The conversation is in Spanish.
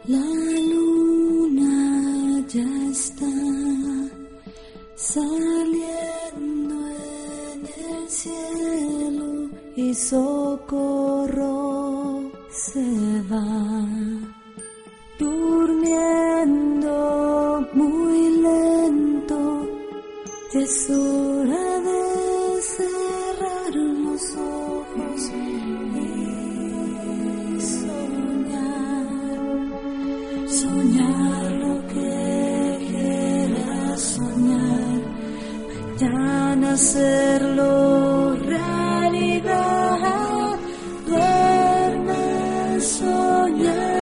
La luna ya está saliendo en el cielo y Socorro se va durmiendo muy lento. Ya es hora de cerrar los ojos y soñar lo que quieras soñar, mañana hacerlo.